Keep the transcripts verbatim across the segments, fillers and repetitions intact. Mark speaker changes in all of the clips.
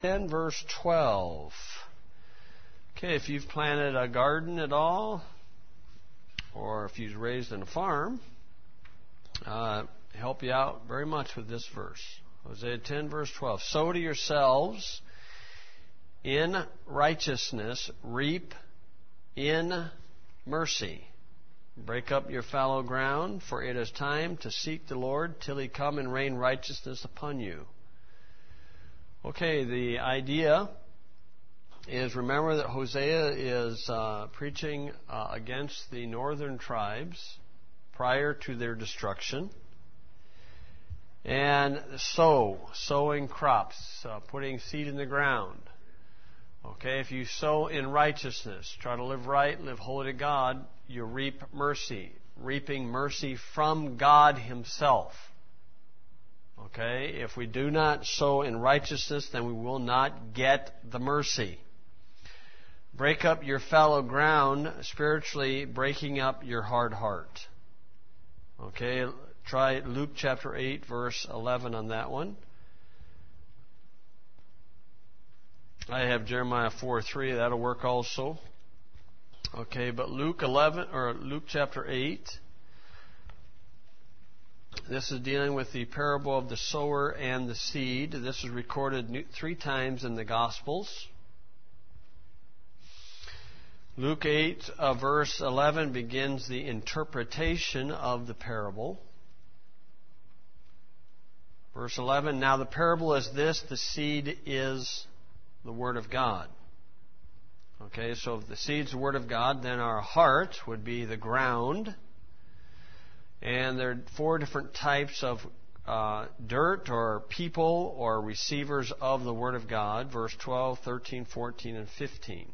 Speaker 1: ten, verse twelve. Okay, if you've planted a garden at all, or if you've raised in a farm, uh, help you out very much with this verse. Hosea ten, verse twelve. Sow to yourselves in righteousness, reap in mercy. Break up your fallow ground, for it is time to seek the Lord till He come and rain righteousness upon you. Okay, the idea is, remember that Hosea is uh, preaching uh, against the northern tribes prior to their destruction. And sow, sowing crops, uh, putting seed in the ground. Okay, if you sow in righteousness, try to live right, live holy to God, you reap mercy. Reaping mercy from God Himself. Okay, if we do not sow in righteousness, then we will not get the mercy. Break up your fallow ground, spiritually breaking up your hard heart. Okay, try Luke chapter eight, verse eleven on that one. I have Jeremiah four three, that'll work also. Okay, but Luke eleven, or Luke chapter eight, this is dealing with the parable of the sower and the seed. This is recorded three times in the Gospels. Luke eight, uh, verse eleven begins the interpretation of the parable. Verse eleven, now the parable is this, the seed is the Word of God. Okay, so if the seed's the Word of God, then our heart would be the ground. And there are four different types of uh, dirt or people or receivers of the Word of God. Verse twelve, thirteen, fourteen, and fifteen.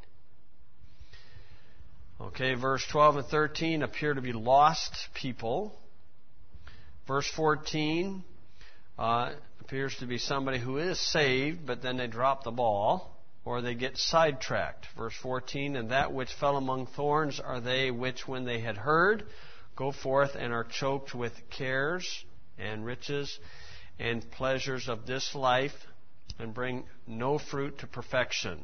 Speaker 1: Okay, verse twelve and thirteen appear to be lost people. Verse fourteen uh, appears to be somebody who is saved, but then they drop the ball, or they get sidetracked. Verse fourteen, and that which fell among thorns are they which, when they had heard, go forth and are choked with cares and riches and pleasures of this life, and bring no fruit to perfection.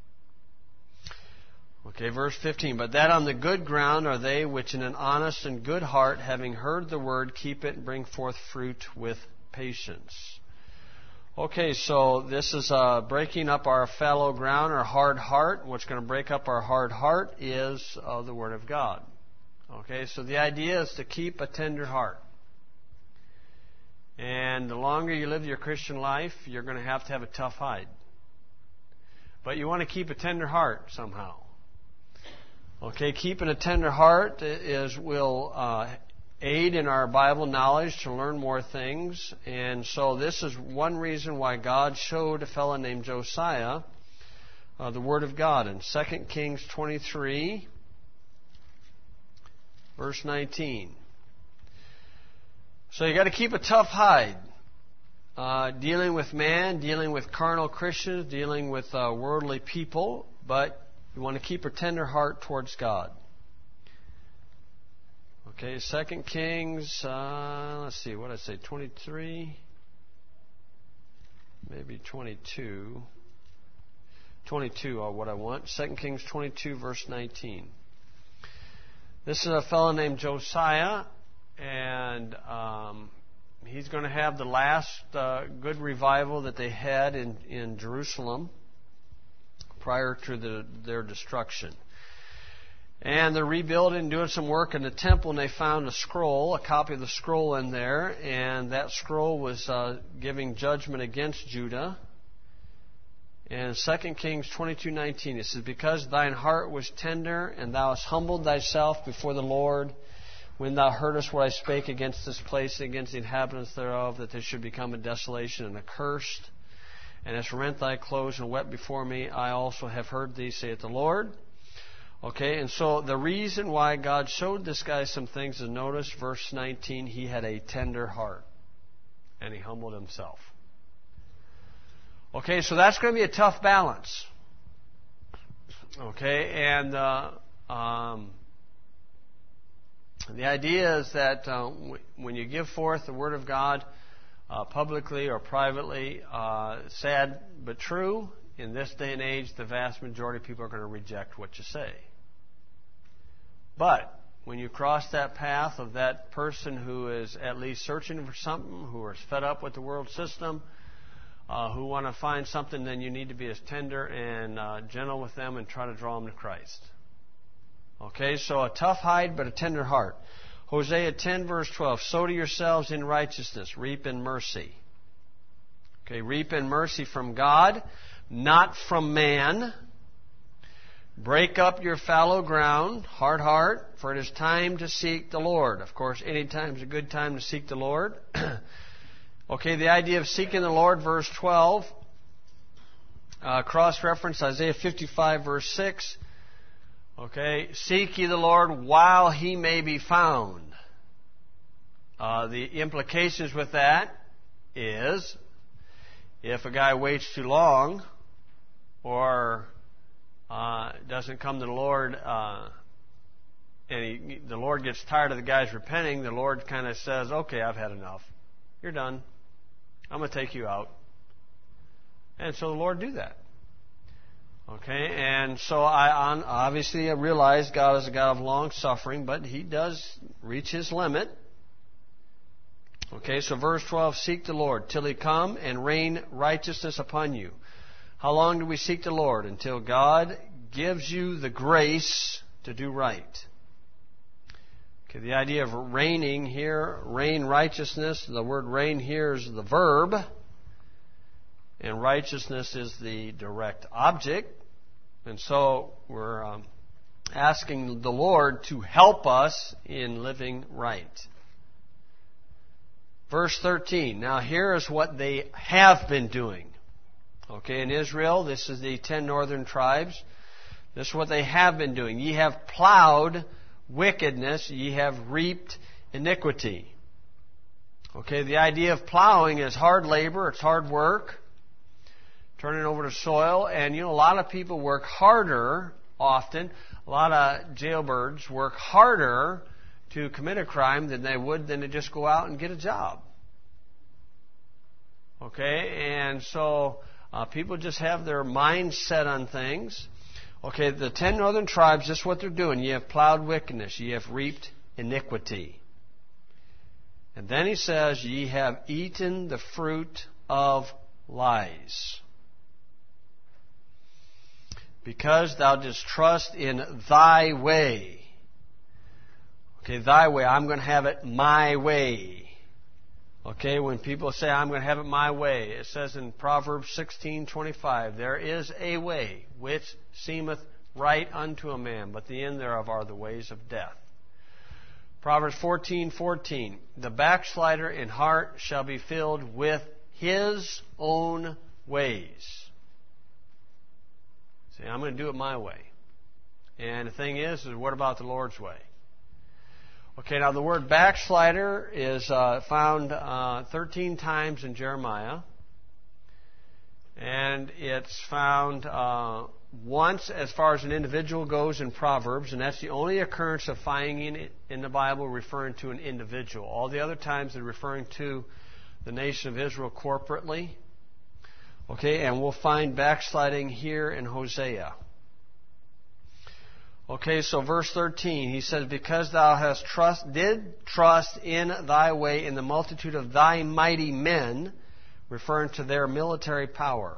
Speaker 1: Okay, verse fifteen, but that on the good ground are they which in an honest and good heart, having heard the word, keep it and bring forth fruit with patience. Okay, so this is uh, breaking up our fallow ground, our hard heart. What's going to break up our hard heart is uh, the Word of God. Okay, so the idea is to keep a tender heart. And the longer you live your Christian life, you're going to have to have a tough hide. But you want to keep a tender heart somehow. Okay, keeping a tender heart is will uh, aid in our Bible knowledge to learn more things. And so this is one reason why God showed a fellow named Josiah uh, the Word of God. In Second Kings twenty-three, verse nineteen. So you got to keep a tough hide. Uh, dealing with man, dealing with carnal Christians, dealing with uh, worldly people, but you want to keep a tender heart towards God. Okay, Second Kings, uh, let's see, what did I say, twenty-three? Maybe twenty-two. twenty-two are what I want. Second Kings twenty-two, verse nineteen. This is a fellow named Josiah, and um, he's going to have the last uh, good revival that they had in, in Jerusalem prior to the, their destruction. And they're rebuilding, doing some work in the temple, and they found a scroll, a copy of the scroll in there, and that scroll was uh, giving judgment against Judah. And Second Kings twenty-two nineteen, it says, because thine heart was tender, and thou hast humbled thyself before the Lord, when thou heardest what I spake against this place and against the inhabitants thereof, that they should become a desolation and accursed, and hast rent thy clothes and wept before me, I also have heard thee, saith the Lord. Okay, and so the reason why God showed this guy some things is, notice verse nineteen, he had a tender heart, and he humbled himself. Okay, so that's going to be a tough balance. Okay, and uh, um, the idea is that uh, w- when you give forth the Word of God, uh, publicly or privately. Uh, sad but true. In this day and age, the vast majority of people are going to reject what you say. But when you cross that path of that person who is at least searching for something, who is fed up with the world system, uh, who want to find something, then you need to be as tender and uh, gentle with them and try to draw them to Christ. Okay, so a tough hide but a tender heart. Hosea ten verse twelve, sow to yourselves in righteousness, reap in mercy. Okay, reap in mercy from God, not from man. Break up your fallow ground, hard heart, for it is time to seek the Lord. Of course, any time is a good time to seek the Lord. Okay, the idea of seeking the Lord, verse twelve, uh, cross-reference Isaiah fifty-five, verse six. Okay, seek ye the Lord while he may be found. Uh, the implications with that is, if a guy waits too long, or uh, doesn't come to the Lord, uh, and he, the Lord gets tired of the guy's repenting, the Lord kind of says, okay, I've had enough. You're done. I'm going to take you out. And so the Lord do that. Okay, and so I obviously I realize God is a God of long suffering, but He does reach His limit. Okay, so verse twelve, seek the Lord till He come and rain righteousness upon you. How long do we seek the Lord? Until God gives you the grace to do right. Okay, the idea of reigning here, rain righteousness, the word rain here is the verb, and righteousness is the direct object. And so we're um, asking the Lord to help us in living right. Verse thirteen, now here is what they have been doing. Okay, in Israel, this is the ten northern tribes. This is what they have been doing. Ye have plowed wickedness, ye have reaped iniquity. Okay, the idea of plowing is hard labor, it's hard work, turning over the soil, and you know, a lot of people work harder often, a lot of jailbirds work harder to commit a crime than they would than to just go out and get a job. Okay, and so uh, people just have their mind set on things. Okay, the ten northern tribes, this is what they're doing. Ye have plowed wickedness, ye have reaped iniquity. And then he says, ye have eaten the fruit of lies. Because thou didst trust in thy way. Okay, thy way, I'm going to have it my way. Okay, when people say, I'm going to have it my way, it says in Proverbs sixteen twenty-five, there is a way which seemeth right unto a man, but the end thereof are the ways of death. Proverbs fourteen fourteen, the backslider in heart shall be filled with his own ways. See, I'm going to do it my way. And the thing is, is what about the Lord's way? Okay, now the word backslider is uh, found uh, thirteen times in Jeremiah. And it's found uh, once as far as an individual goes in Proverbs, and that's the only occurrence of finding it in the Bible referring to an individual. All the other times they're referring to the nation of Israel corporately. Okay, and we'll find backsliding here in Hosea. Okay, so verse thirteen, he says, because thou hast trust, did trust in thy way in the multitude of thy mighty men, referring to their military power.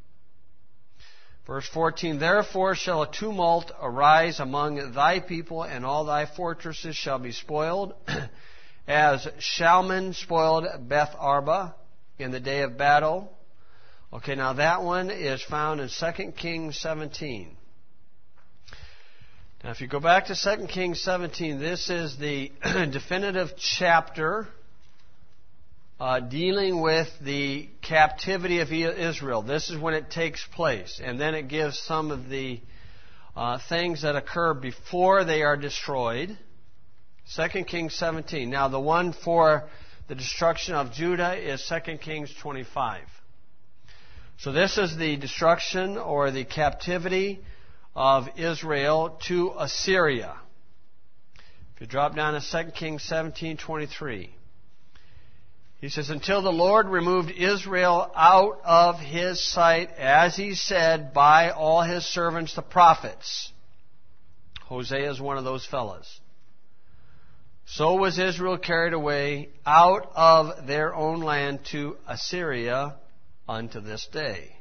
Speaker 1: Verse fourteen, therefore shall a tumult arise among thy people, and all thy fortresses shall be spoiled, as Shalman spoiled Beth Arba in the day of battle. Okay, now that one is found in Second Kings seventeen. Now, if you go back to Second Kings seventeen, this is the definitive chapter uh, dealing with the captivity of Israel. This is when it takes place. And then it gives some of the uh, things that occur before they are destroyed. Second Kings seventeen. Now, the one for the destruction of Judah is Second Kings twenty-five. So this is the destruction or the captivity of Israel to Assyria. If you drop down to Second Kings seventeen twenty-three, He says, until the Lord removed Israel out of his sight, as he said, by all his servants the prophets. Hosea is one of those fellas. So was Israel carried away out of their own land to Assyria unto this day.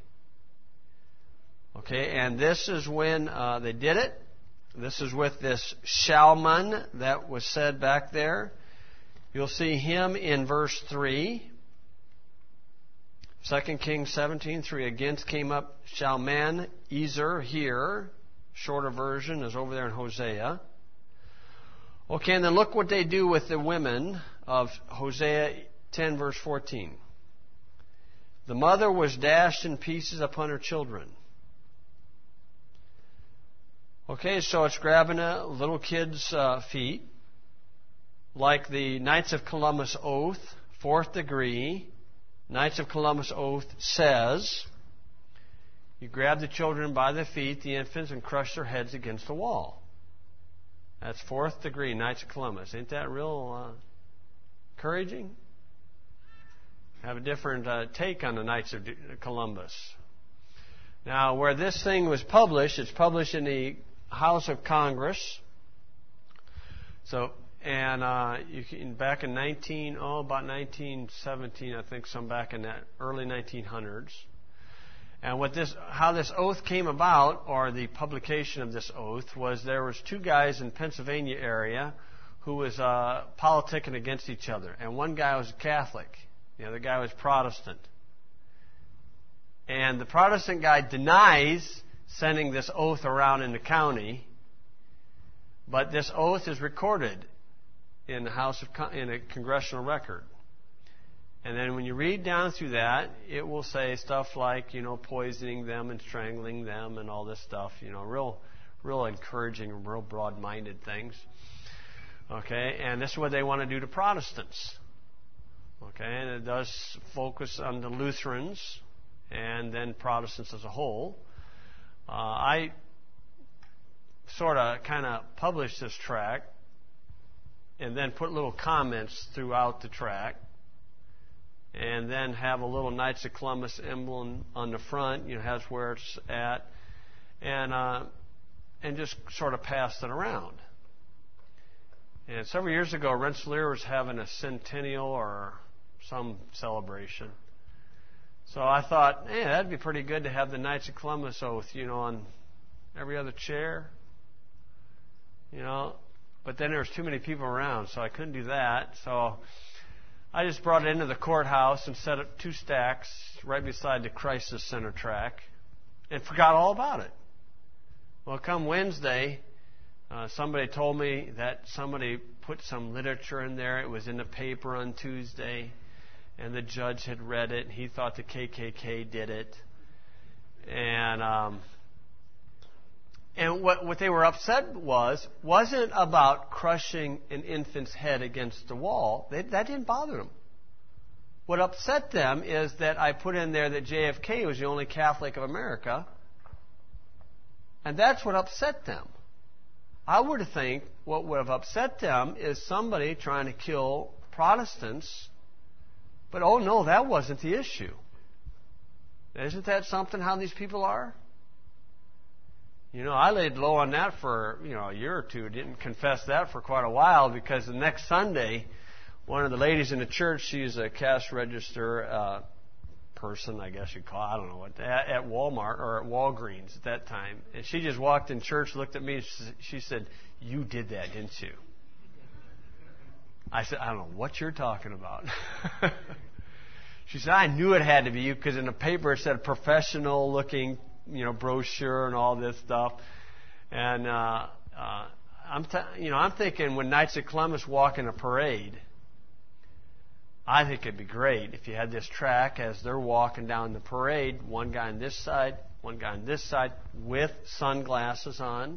Speaker 1: Okay, and this is when uh, they did it. This is with this Shalman that was said back there. You'll see him in verse three. Second Kings seventeen three. Against came up Shalman Ezer here. Shorter version is over there in Hosea. Okay, and then look what they do with the women of Hosea ten verse fourteen. The mother was dashed in pieces upon her children. Okay, so it's grabbing a little kid's uh, feet. Like the Knights of Columbus Oath, fourth degree, Knights of Columbus Oath says, you grab the children by the feet, the infants, and crush their heads against the wall. That's fourth degree, Knights of Columbus. Ain't that real uh, encouraging? Have a different uh, take on the Knights of Columbus. Now, where this thing was published, it's published in the House of Congress. So, and uh, you can, back in nineteen oh about nineteen seventeen, I think, some back in that early nineteen hundreds. And what this, how this oath came about, or the publication of this oath, was there was two guys in Pennsylvania area who was uh, politicking against each other, and one guy was a Catholic, the other guy was Protestant. And the Protestant guy denies sending this oath around in the county, but this oath is recorded in the House of in a congressional record. And then when you read down through that, it will say stuff like, you know, poisoning them and strangling them and all this stuff, you know, real, real encouraging, real broad-minded things. Okay, and this is what they want to do to Protestants. Okay, and it does focus on the Lutherans and then Protestants as a whole. Uh, I sort of kind of published this tract and then put little comments throughout the tract, and then have a little Knights of Columbus emblem on the front, you know, has where it's at, and uh, and just sort of passed it around. And several years ago, Rensselaer was having a centennial or some celebration. So I thought, hey, that'd be pretty good to have the Knights of Columbus oath, you know, on every other chair, you know. But then there was too many people around, so I couldn't do that. So I just brought it into the courthouse and set up two stacks right beside the Crisis Center track and forgot all about it. Well, come Wednesday, uh, somebody told me that somebody put some literature in there. It was in the paper on Tuesday, and the judge had read it, and he thought the K K K did it. And um, and what, what they were upset was, wasn't about crushing an infant's head against the wall. They, that didn't bother them. What upset them is that I put in there that J F K was the only Catholic of America. And that's what upset them. I would think what would have upset them is somebody trying to kill Protestants. But oh no, that wasn't the issue. Isn't that something how these people are? You know, I laid low on that for, you know, a year or two. Didn't confess that for quite a while, because the next Sunday, one of the ladies in the church, she's a cash register uh, person, I guess you'd call it, I don't know what, at, at Walmart or at Walgreens at that time. And she just walked in church, looked at me, and she, she said, "You did that, didn't you?" I said, "I don't know what you're talking about." She said, "I knew it had to be you, because in the paper it said professional looking, you know, brochure and all this stuff." And uh, uh, I'm, t- you know, I'm thinking when Knights of Columbus walk in a parade, I think it'd be great if you had this track as they're walking down the parade, one guy on this side, one guy on this side, with sunglasses on,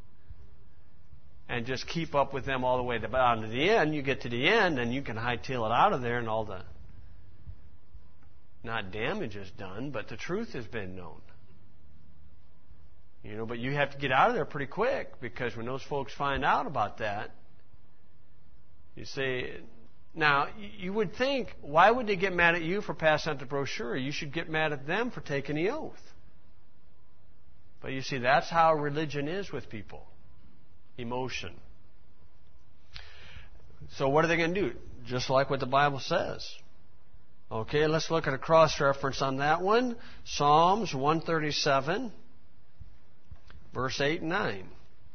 Speaker 1: and just keep up with them all the way down to the end. You get to the end, and you can hightail it out of there, and all the, not damage is done, but the truth has been known. You know, but you have to get out of there pretty quick, because when those folks find out about that, you see, Now, you would think, why would they get mad at you for passing out the brochure? You should get mad at them for taking the oath. But you see, that's how religion is with people. Emotion. So what are they going to do? Just like what the Bible says. Okay, let's look at a cross-reference on that one. Psalms one thirty-seven, verse eight and nine.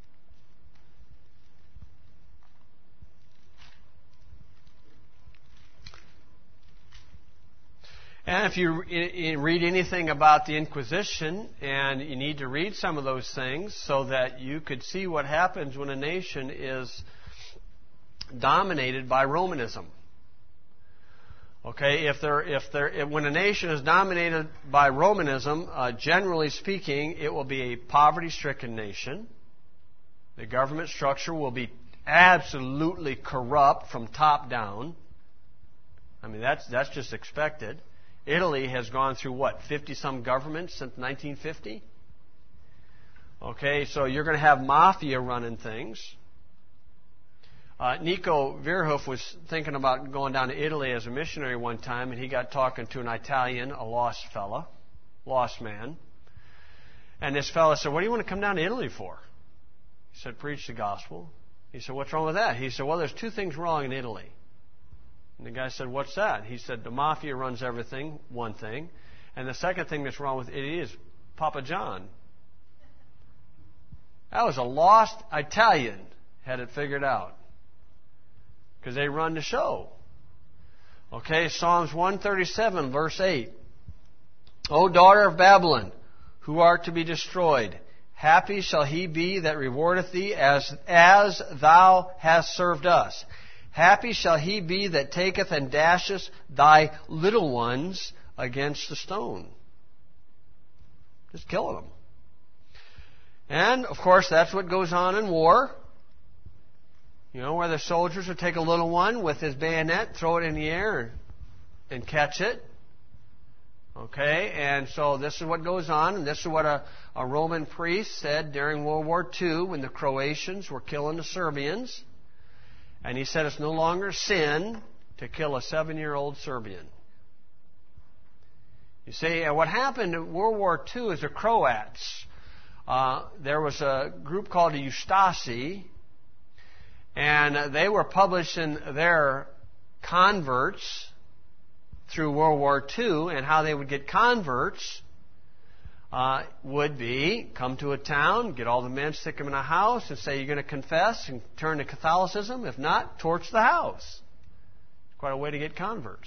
Speaker 1: And if you read anything about the Inquisition, and you need to read some of those things so that you could see what happens when a nation is dominated by Romanism. Okay, if they're, if they're, if, when a nation is dominated by Romanism, uh, generally speaking, it will be a poverty-stricken nation. The government structure will be absolutely corrupt from top down. I mean, that's that's just expected. Italy has gone through, what, fifty-some governments since nineteen fifty? Okay, so you're going to have mafia running things. Uh, Nico Verhoef was thinking about going down to Italy as a missionary one time, and he got talking to an Italian, a lost fella, lost man. And this fella said, what do you want to come down to Italy for? He said, preach the gospel. He said, what's wrong with that? He said, well, there's two things wrong in Italy. And the guy said, what's that? He said, the mafia runs everything, one thing. And the second thing that's wrong with Italy is Papa John. That was a lost Italian, had it figured out. Because they run the show. Okay, Psalms one thirty-seven, verse eight. O daughter of Babylon, who art to be destroyed, happy shall he be that rewardeth thee as, as thou hast served us. Happy shall he be that taketh and dasheth thy little ones against the stone. Just killing them. And, of course, that's what goes on in war. You know, where the soldiers would take a little one with his bayonet, throw it in the air, and catch it. Okay, and so this is what goes on, and this is what a, a Roman priest said during World War Two when the Croatians were killing the Serbians. And he said it's no longer sin to kill a seven-year-old Serbian. You see, what happened in World War Two is the Croats. Uh, there was a group called the Ustasi, and they were publishing their converts through World War Two, and how they would get converts uh, would be come to a town, get all the men, stick them in a house, and say, you're going to confess and turn to Catholicism. If not, torch the house. Quite a way to get converts.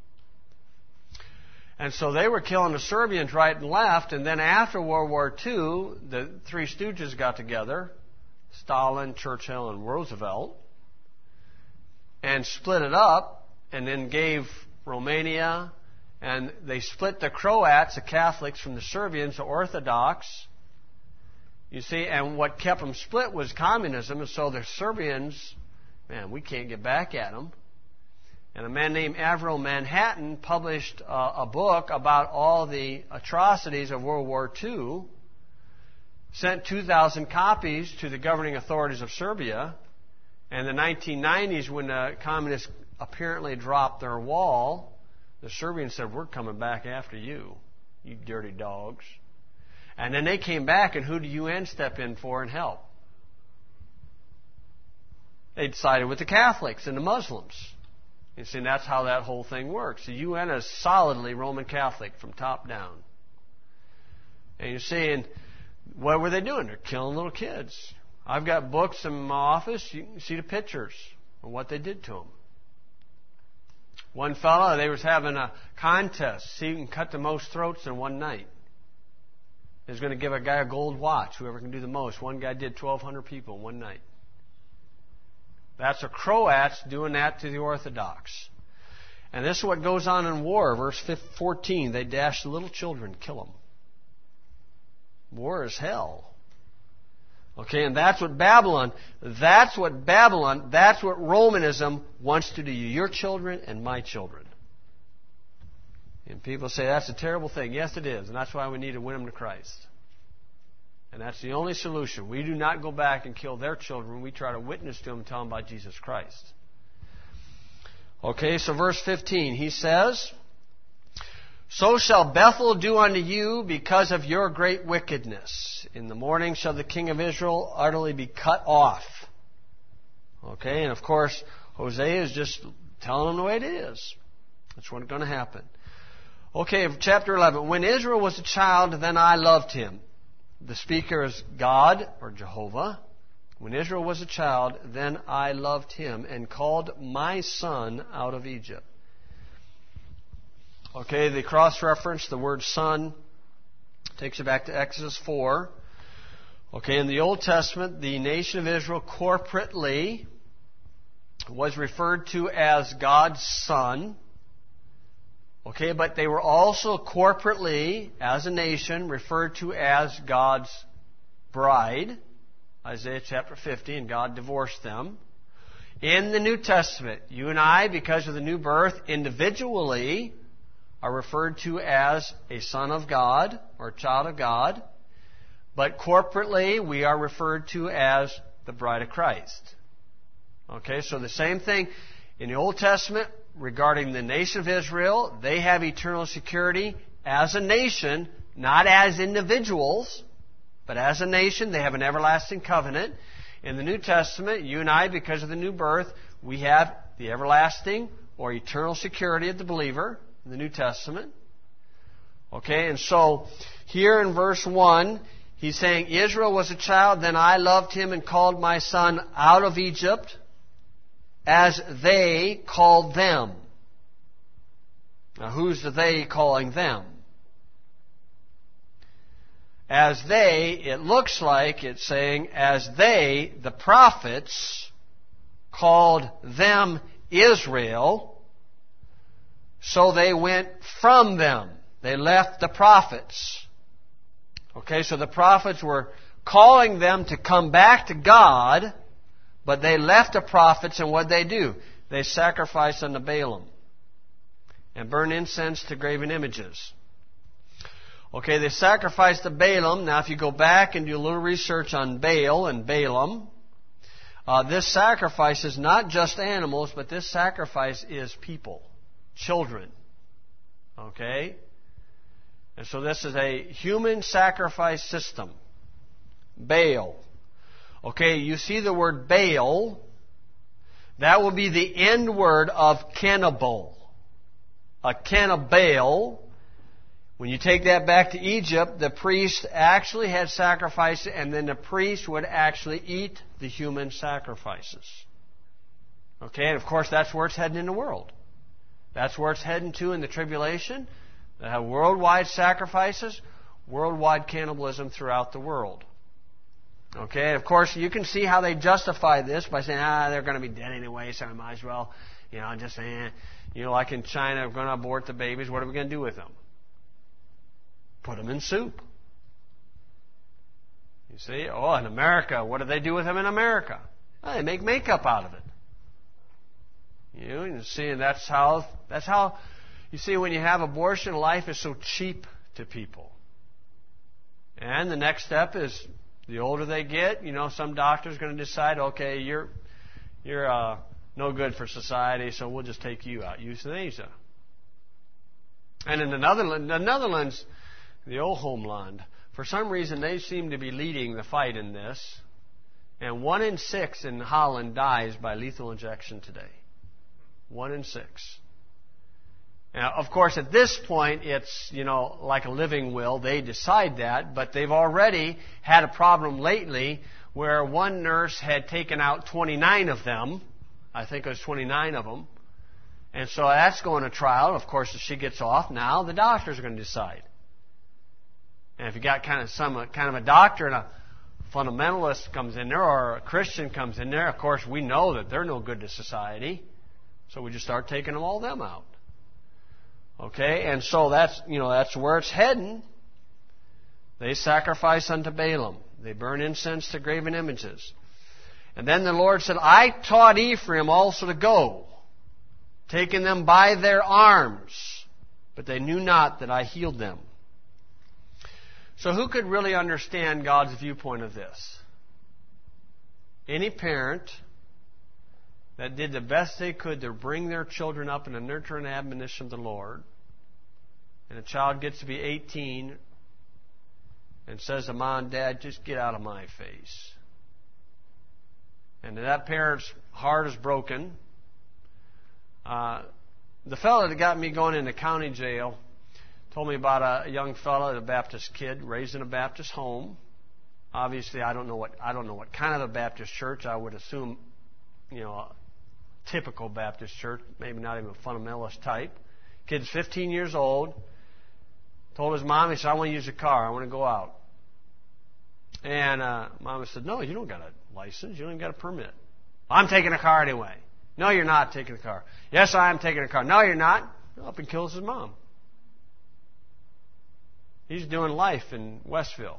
Speaker 1: And so they were killing the Serbians right and left, and then after World War Two, the Three Stooges got together, Stalin, Churchill, and Roosevelt, and split it up, and then gave Romania, and they split the Croats, the Catholics, from the Serbians, the Orthodox. You see, and what kept them split was communism, and so the Serbians, man, we can't get back at them. And a man named Avril Manhattan published uh, a book about all the atrocities of World War Two, sent two thousand copies to the governing authorities of Serbia. And in the nineteen nineties, when the communists apparently dropped their wall, the Serbians said, we're coming back after you, you dirty dogs. And then they came back, and who did the U N step in for and help? They sided with the Catholics and the Muslims. You see, that's how that whole thing works. The U N is solidly Roman Catholic from top down. And you see, and what were they doing? They're killing little kids. I've got books in my office. You can see the pictures of what they did to them. One fellow, they was having a contest. See who can cut the most throats in one night. They was going to give a guy a gold watch, whoever can do the most. One guy did twelve hundred people in one night. That's the Croats doing that to the Orthodox. And this is what goes on in war. Verse fourteen, they dash the little children, kill them. War is hell. Okay, and that's what Babylon, that's what Babylon, that's what Romanism wants to do to your children and my children. And people say that's a terrible thing. Yes, it is. And that's why we need to win them to Christ. And that's the only solution. We do not go back and kill their children. We try to witness to them and tell them about Jesus Christ. Okay, so verse fifteen, he says, "So shall Bethel do unto you because of your great wickedness. In the morning shall the king of Israel utterly be cut off." Okay, and of course, Hosea is just telling them the way it is. That's what's going to happen. Okay, chapter eleven. "When Israel was a child, then I loved him." The speaker is God, or Jehovah. "When Israel was a child, then I loved him and called my son out of Egypt." Okay, the cross-reference, the word son, takes you back to Exodus four. Okay, in the Old Testament, the nation of Israel corporately was referred to as God's son. Okay, but they were also corporately, as a nation, referred to as God's bride. Isaiah chapter fifty, and God divorced them. In the New Testament, you and I, because of the new birth, individually are referred to as a son of God or a child of God. But corporately, we are referred to as the bride of Christ. Okay, so the same thing in the Old Testament regarding the nation of Israel. They have eternal security as a nation, not as individuals, but as a nation. They have an everlasting covenant. In the New Testament, you and I, because of the new birth, we have the everlasting or eternal security of the believer in the New Testament. Okay, and so here in verse one, he's saying, "Israel was a child, then I loved him and called my son out of Egypt, as they called them." Now, who's the they calling them? As they, it looks like it's saying, as they, the prophets, called them Israel, so they went from them. They left the prophets. Okay, so the prophets were calling them to come back to God, but they left the prophets, and what they do? They sacrifice unto Balaam and burn incense to graven images. Okay, they sacrificed to Balaam. Now, if you go back and do a little research on Baal and Balaam, uh, this sacrifice is not just animals, but this sacrifice is people, children. Okay? And so this is a human sacrifice system. Baal. Okay, you see the word Baal. That will be the end word of cannibal. A cannibal. When you take that back to Egypt, the priest actually had sacrifices, and then the priest would actually eat the human sacrifices. Okay, and of course that's where it's heading in the world. That's where it's heading to in the tribulation. They have worldwide sacrifices, worldwide cannibalism throughout the world. Okay, and of course you can see how they justify this by saying, ah, they're going to be dead anyway, so I might as well, you know, just, eh. You know, like in China, we're going to abort the babies. What are we going to do with them? Put them in soup. You see? Oh, in America, what do they do with them in America? Well, they make makeup out of it. You know, you see, and that's how, that's how, you see, when you have abortion, life is so cheap to people. And the next step is, the older they get, you know, some doctor's going to decide, okay, you're, you're, uh, no good for society, so we'll just take you out. Euthanasia. And in the Netherlands, the Netherlands, the old homeland, for some reason they seem to be leading the fight in this. And one in six in Holland dies by lethal injection today. One in six. Now, of course, at this point, it's, you know, like a living will. They decide that, but they've already had a problem lately where one nurse had taken out twenty-nine of them. I think it was twenty-nine of them. And so that's going to trial. Of course, if she gets off, now the doctors are going to decide. And if you got kind of some kind of a doctor and a fundamentalist comes in there, or a Christian comes in there, of course, we know that they're no good to society. So we just start taking them all them out. Okay, and so that's, you know, that's where it's heading. They sacrifice unto Balaam. They burn incense to graven images. And then the Lord said, I taught Ephraim also to go, taking them by their arms, but they knew not that I healed them. So who could really understand God's viewpoint of this? Any parent that did the best they could to bring their children up in the nurture and admonition of the Lord, and a child gets to be eighteen and says to Mom and Dad, just get out of my face. And that parent's heart is broken. Uh, the fellow that got me going into county jail told me about a young fellow, a Baptist kid, raised in a Baptist home. Obviously, I don't know what I don't know what kind of a Baptist church. I would assume, you know, a typical Baptist church, maybe not even a fundamentalist type. Kid's fifteen years old. Told his mom, he said, I want to use a car. I want to go out. And uh, Mama said, no, you don't got a license. You don't even got a permit. I'm taking a car anyway. No, you're not taking a car. Yes, I am taking a car. No, you're not. Up and kills his mom. He's doing life in Westville.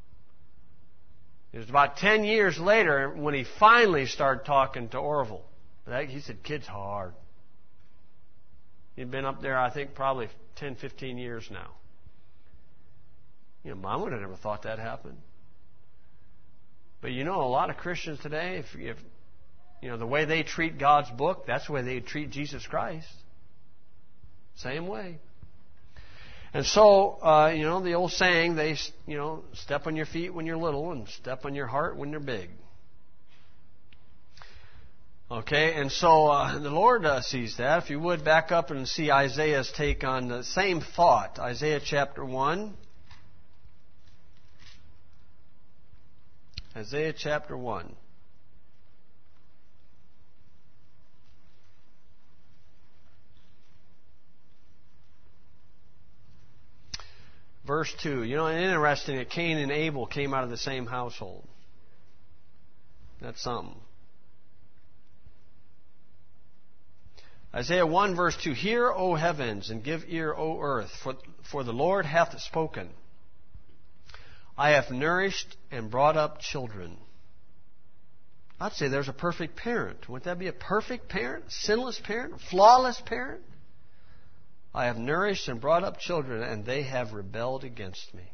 Speaker 1: It was about ten years later when he finally started talking to Orville. He said, kid's hard. He'd been up there, I think, probably ten, fifteen years now. You know, Mom would have never thought that happened. But you know, a lot of Christians today, if, if you know the way they treat God's book, that's the way they treat Jesus Christ. Same way. And so, uh, you know, the old saying, they, you know, step on your feet when you're little and step on your heart when you're big. Okay, and so uh, the Lord uh, sees that. If you would, back up and see Isaiah's take on the same thought. Isaiah chapter one. Isaiah chapter one. Verse two. You know, and interesting that Cain and Abel came out of the same household. That's something. Isaiah one verse two. Hear, O heavens, and give ear, O earth, for, for the Lord hath spoken. I have nourished and brought up children. I'd say there's a perfect parent. Wouldn't that be a perfect parent? Sinless parent? Flawless parent? I have nourished and brought up children, and they have rebelled against me.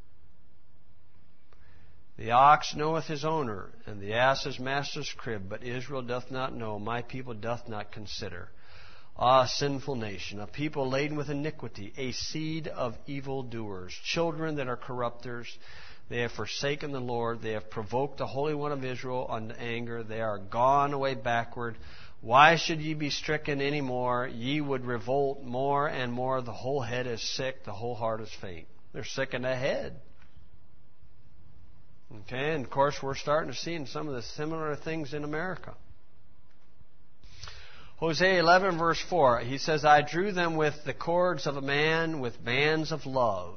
Speaker 1: The ox knoweth his owner, and the ass his master's crib, but Israel doth not know, my people doth not consider. Ah, sinful nation, a people laden with iniquity, a seed of evildoers, children that are corrupters. They have forsaken the Lord. They have provoked the Holy One of Israel unto anger. They are gone away backward. Why should ye be stricken any more? Ye would revolt more and more. The whole head is sick, the whole heart is faint. They're sick in the head. Okay, and of course we're starting to see some of the similar things in America. Hosea eleven verse four, he says, I drew them with the cords of a man, with bands of love.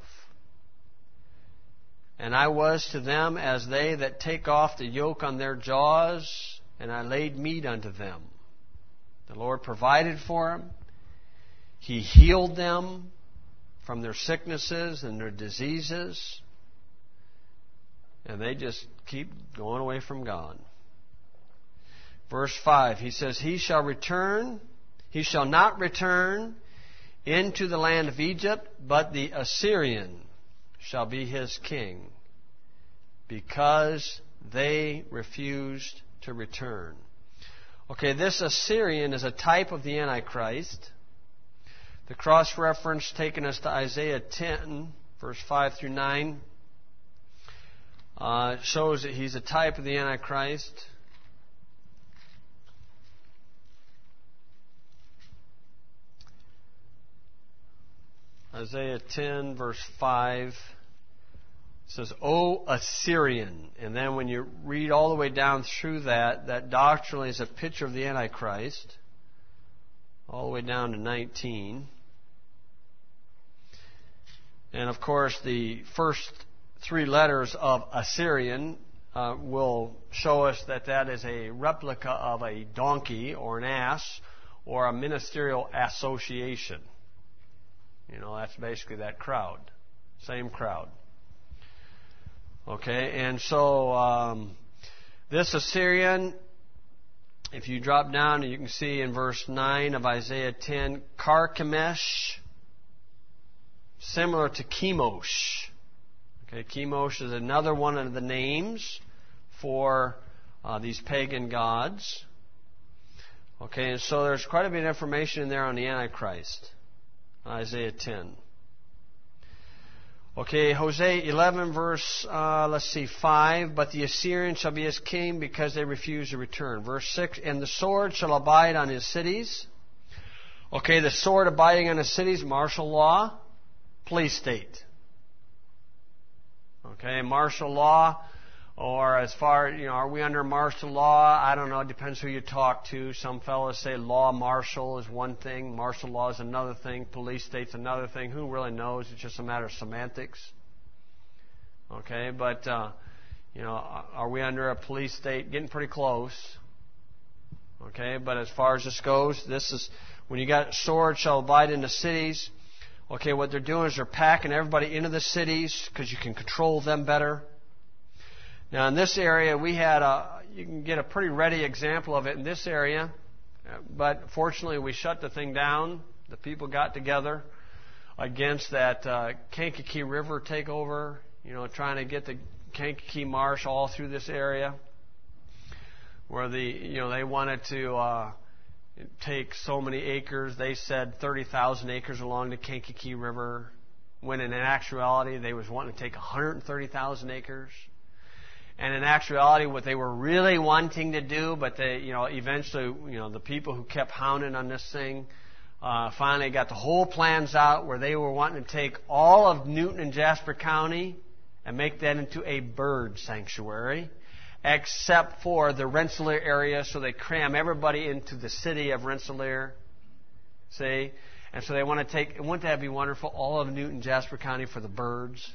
Speaker 1: And I was to them as they that take off the yoke on their jaws, and I laid meat unto them. The Lord provided for them. He healed them from their sicknesses and their diseases. And they just keep going away from God. Verse five, he says, He shall return, he shall not return into the land of Egypt, but the Assyrian shall be his king, because they refused to return. Okay, this Assyrian is a type of the Antichrist. The cross-reference taking us to Isaiah ten, verse five through nine, uh, shows that he's a type of the Antichrist. Isaiah ten, verse five says, O Assyrian. And then when you read all the way down through that, that doctrinally is a picture of the Antichrist, all the way down to nineteen. And of course, the first three letters of Assyrian uh, will show us that that is a replica of a donkey or an ass or a ministerial association. You know, that's basically that crowd. Same crowd. Okay, and so um, this Assyrian, if you drop down, you can see in verse nine of Isaiah ten, Carchemish, similar to Chemosh. Okay, Chemosh is another one of the names for uh, these pagan gods. Okay, and so there's quite a bit of information in there on the Antichrist. Isaiah ten. Okay, Hosea eleven verse, uh, let's see, five. But the Assyrian shall be his king because they refuse to return. Verse six. And the sword shall abide on his cities. Okay, the sword abiding on his cities, martial law, police state. Okay, martial law, or as far, you know, are we under martial law? I don't know. It depends who you talk to. Some fellows say law martial is one thing, martial law is another thing, police state's another thing. Who really knows? It's just a matter of semantics. Okay, but, uh, you know, are we under a police state? Getting pretty close. Okay, but as far as this goes, this is, when you got sword shall abide in the cities. Okay, what they're doing is they're packing everybody into the cities because you can control them better. Now, in this area, we had a, you can get a pretty ready example of it in this area, but fortunately we shut the thing down. The people got together against that uh, Kankakee River takeover, you know, trying to get the Kankakee Marsh all through this area, where the, you know, they wanted to uh, take so many acres. They said thirty thousand acres along the Kankakee River, when in actuality they was wanting to take one hundred thirty thousand acres. And in actuality, what they were really wanting to do, but they, you know, eventually, you know, the people who kept hounding on this thing, uh, finally got the whole plans out where they were wanting to take all of Newton and Jasper County and make that into a bird sanctuary, except for the Rensselaer area, so they cram everybody into the city of Rensselaer. See? And so they want to take, wouldn't that be wonderful, all of Newton and Jasper County for the birds?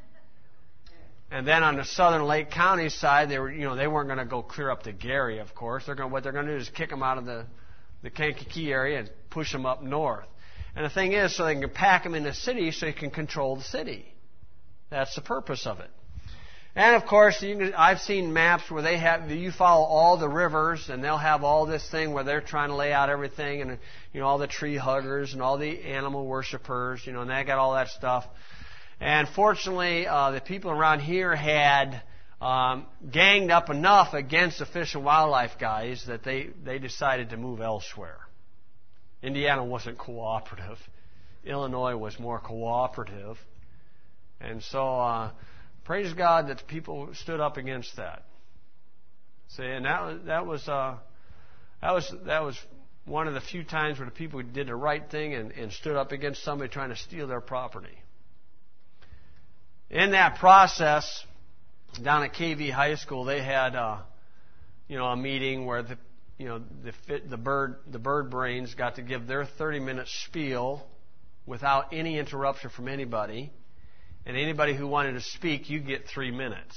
Speaker 1: And then on the southern Lake County side, they were, you know, they weren't going to go clear up to Gary, of course. They're going, what they're going to do is kick them out of the, the Kankakee area and push them up north. And the thing is, so they can pack them in the city so you can control the city. That's the purpose of it. And of course, you can, I've seen maps where they have, you follow all the rivers, and they'll have all this thing where they're trying to lay out everything, and, you know, all the tree huggers and all the animal worshipers, you know, and they got all that stuff. And fortunately, uh, the people around here had um, ganged up enough against the Fish and Wildlife guys that they, they decided to move elsewhere. Indiana wasn't cooperative. Illinois was more cooperative. And so, uh, praise God that the people stood up against that. See, and that was that was uh, that was that was one of the few times where the people did the right thing and, and stood up against somebody trying to steal their property. In that process, down at K V High School, they had, uh, you know, a meeting where the, you know, the the bird the bird brains got to give their thirty-minute spiel without any interruption from anybody, and anybody who wanted to speak, you get three minutes.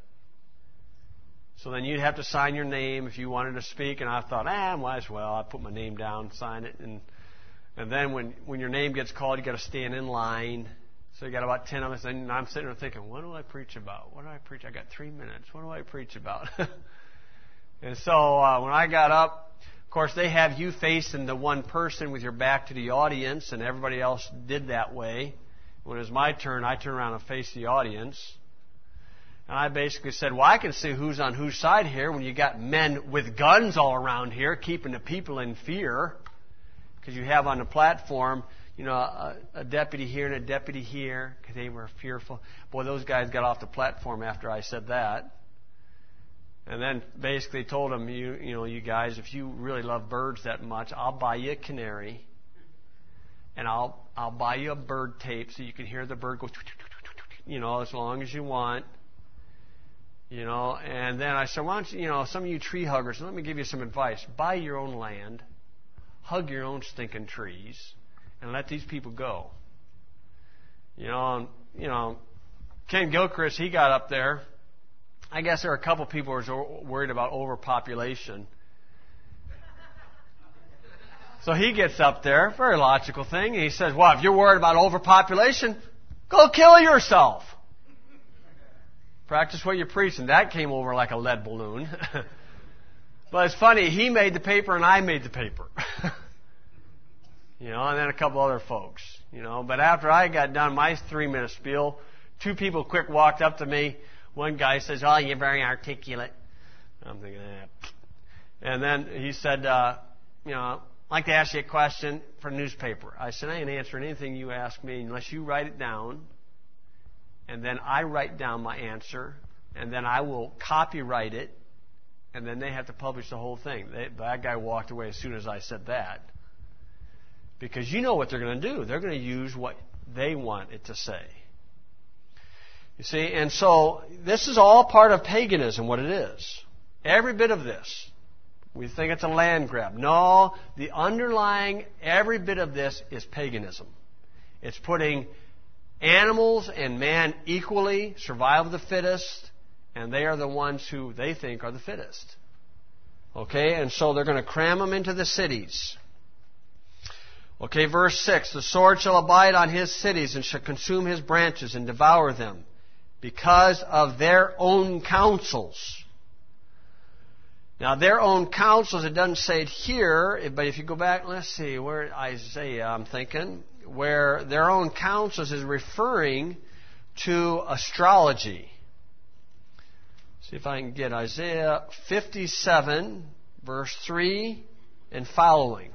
Speaker 1: So then you'd have to sign your name if you wanted to speak, and I thought, ah, might as well. I put my name down, sign it, and and then when when your name gets called, you got to stand in line. So you got about ten of us, and I'm sitting there thinking, what do I preach about? What do I preach? I got three minutes. What do I preach about? And so uh, when I got up, of course, they have you facing the one person with your back to the audience, and everybody else did that way. When it was my turn, I turned around and faced the audience. And I basically said, well, I can see who's on whose side here when you got men with guns all around here keeping the people in fear. Because you have on the platform, you know, a, a deputy here and a deputy here, because they were fearful. Boy, those guys got off the platform after I said that. And then basically told them, you, you know, you guys, if you really love birds that much, I'll buy you a canary, and I'll I'll buy you a bird tape so you can hear the bird go, you know, as long as you want. You know, and then I said, why don't you, you know, some of you tree huggers, let me give you some advice. Buy your own land, hug your own stinking trees, and let these people go. You know, and, you know, Ken Gilchrist, he got up there. I guess there were a couple people who were worried about overpopulation. So he gets up there, very logical thing, and he says, well, if you're worried about overpopulation, go kill yourself. Practice what you preach, and that came over like a lead balloon. But it's funny, he made the paper and I made the paper. You know, and then a couple other folks. You know, but after I got done my three-minute spiel, two people quick walked up to me. One guy says, oh, you're very articulate. I'm thinking, eh. And then he said, uh, you know, I like to ask you a question for a newspaper. I said, I ain't answering anything you ask me unless you write it down, and then I write down my answer, and then I will copyright it, and then they have to publish the whole thing. They, that guy walked away as soon as I said that. Because you know what they're going to do. They're going to use what they want it to say. You see, and so this is all part of paganism, what it is. Every bit of this. We think it's a land grab. No, the underlying, every bit of this is paganism. It's putting animals and man equally, survival of the fittest, and they are the ones who they think are the fittest. Okay, and so they're going to cram them into the cities. Okay, verse six, the sword shall abide on his cities and shall consume his branches and devour them because of their own counsels. Now, their own counsels, it doesn't say it here, but if you go back, let's see, where Isaiah, I'm thinking, where their own counsels is referring to astrology. See if I can get Isaiah fifty-seven, verse three and following.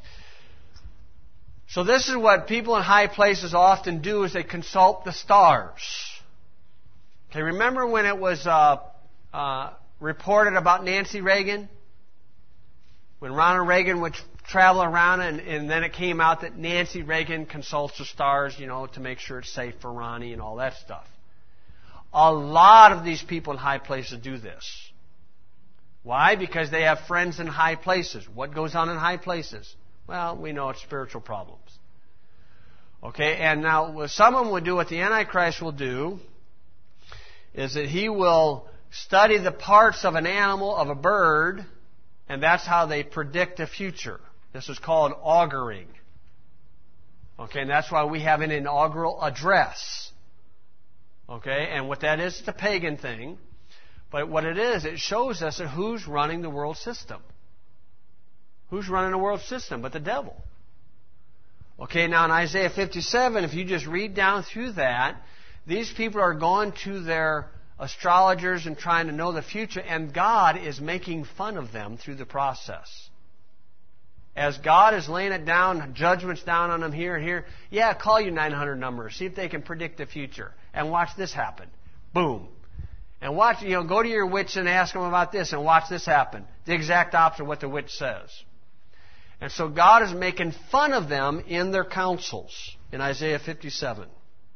Speaker 1: So this is what people in high places often do, is they consult the stars. Okay, remember when it was uh, uh, reported about Nancy Reagan? When Ronald Reagan would travel around and, and then it came out that Nancy Reagan consults the stars, you know, to make sure it's safe for Ronnie and all that stuff. A lot of these people in high places do this. Why? Because they have friends in high places. What goes on in high places? Well, we know it's spiritual problems. Okay, and now what someone would do, what the Antichrist will do, is that he will study the parts of an animal, of a bird, and that's how they predict the future. This is called auguring. Okay, and that's why we have an inaugural address. Okay, and what that is, it's a pagan thing. But what it is, it shows us who's running the world system. Who's running the world system but the devil? Okay, now in Isaiah fifty-seven, if you just read down through that, these people are going to their astrologers and trying to know the future, and God is making fun of them through the process. As God is laying it down, judgments down on them here and here, yeah, call your nine hundred numbers, see if they can predict the future, and watch this happen. Boom. And watch, you know, go to your witch and ask them about this, and watch this happen. The exact opposite of what the witch says. And so God is making fun of them in their counsels in Isaiah fifty-seven.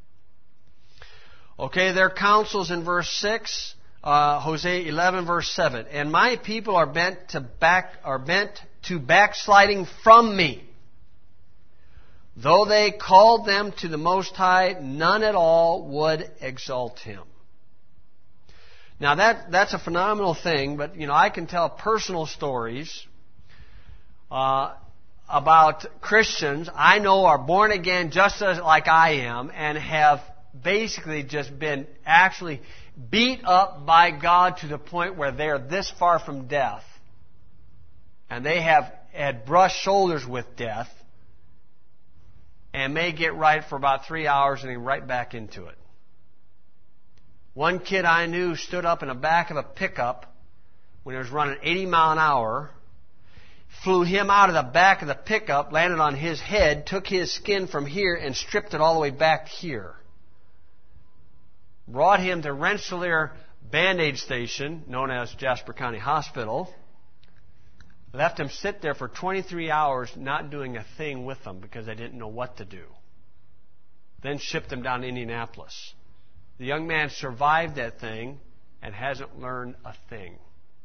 Speaker 1: Okay, their counsels in verse six, uh, Hosea eleven, verse seven. And my people are bent to back are bent to backsliding from me. Though they called them to the Most High, none at all would exalt him. Now that that's a phenomenal thing, but you know I can tell personal stories uh, about Christians I know are born again just as like I am, and have basically just been actually beat up by God to the point where they are this far from death, and they have had brushed shoulders with death, and may get right for about three hours and then right back into it. One kid I knew stood up in the back of a pickup when it was running eighty mile an hour, flew him out of the back of the pickup, landed on his head, took his skin from here and stripped it all the way back here. Brought him to Rensselaer Band-Aid Station, known as Jasper County Hospital. Left him sit there for twenty-three hours not doing a thing with them because they didn't know what to do. Then shipped him down to Indianapolis. The young man survived that thing and hasn't learned a thing.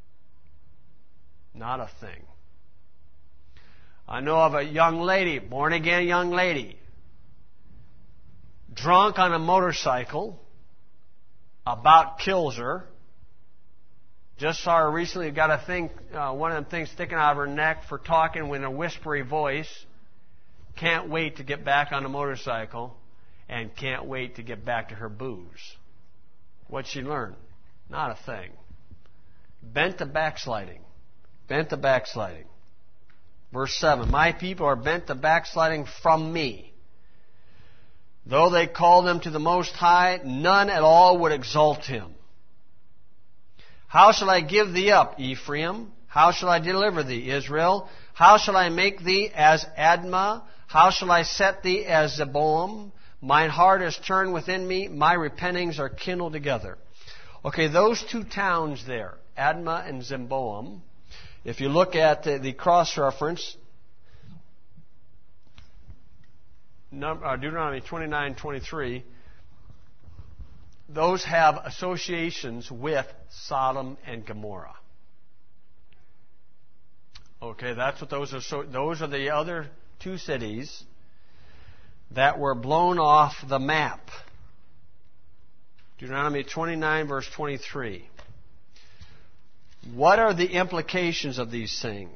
Speaker 1: Not a thing. I know of a young lady, born-again young lady, drunk on a motorcycle, about kills her. Just saw her recently, got a thing, uh, one of them things sticking out of her neck for talking with a whispery voice. Can't wait to get back on the motorcycle, and can't wait to get back to her booze. What'd she learn? Not a thing. Bent to backsliding. Bent to backsliding. Verse seven, my people are bent to backsliding from me. Though they call them to the Most High, none at all would exalt him. How shall I give thee up, Ephraim? How shall I deliver thee, Israel? How shall I make thee as Admah? How shall I set thee as Zeboam? Mine heart is turned within me. My repentings are kindled together. Okay, those two towns there, Admah and Zeboam, if you look at the, the cross-reference, uh, Deuteronomy twenty-nine twenty-three, those have associations with Sodom and Gomorrah. Okay, that's what those are. So those are the other two cities that were blown off the map. Deuteronomy twenty-nine, verse twenty-three. What are the implications of these things?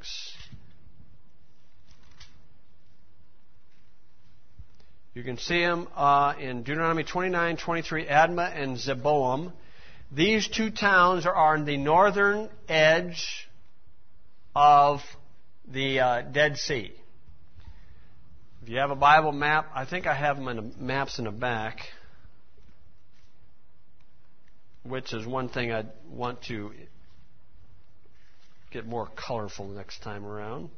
Speaker 1: You can see them uh, in Deuteronomy twenty-nine twenty-three, Admah and Zeboam. These two towns are on the northern edge of the uh, Dead Sea. If you have a Bible map, I think I have them in the maps in the back, which is one thing I want to get more colorful next time around.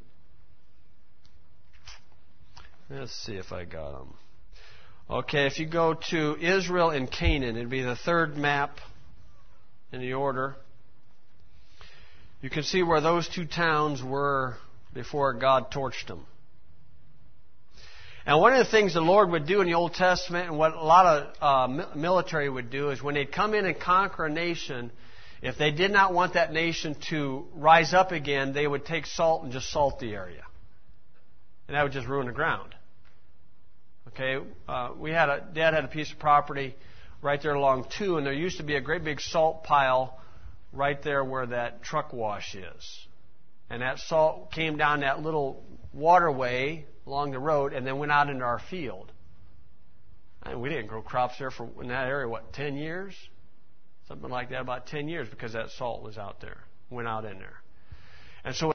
Speaker 1: Let's see if I got them. Okay, if you go to Israel and Canaan, it'd be the third map in the order. You can see where those two towns were before God torched them. And one of the things the Lord would do in the Old Testament, and what a lot of uh, military would do, is when they'd come in and conquer a nation, if they did not want that nation to rise up again, they would take salt and just salt the area. And that would just ruin the ground. Okay, uh, we had a, Dad had a piece of property right there along two, and there used to be a great big salt pile right there where that truck wash is. And that salt came down that little waterway along the road and then went out into our field. And we didn't grow crops there for in that area, what, ten years? Something like that, about ten years, because that salt was out there, went out in there. And so